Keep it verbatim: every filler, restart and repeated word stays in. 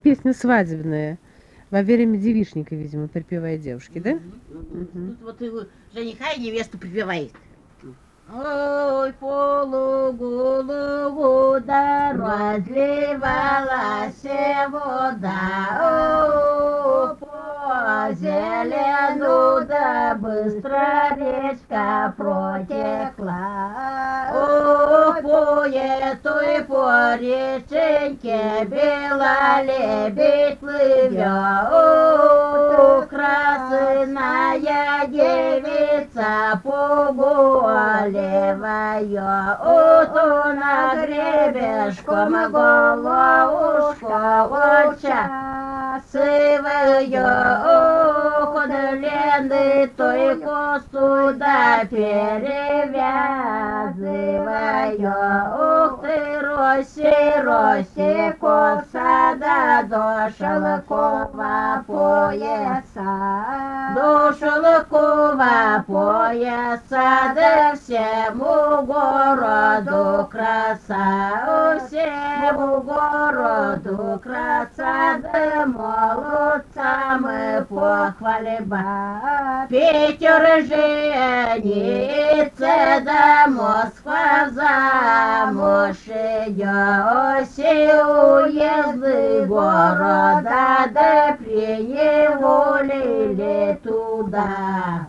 песня свадебная. Во время девичника, видимо, припевает девушки, да? Мгм. Тут вот жениха и невесту припевает. Ой, полуголову да разливалась вода, о, по зелену да быстро речка протекла. О, по этой по реченьке бела лебедь плывет, о, красная девица поголевая, о, то на гребешком головушка оча сывая, о, ходленный той косу да перевязывая, ох ты, Роси, Роси, коса да до шелкова пояса, до шелкова пояса, да всему городу краса, всему городу краса, да молодца мы похвалиба. Питер женится, да Москва замуж идет, все уезды города, да приневолили туда.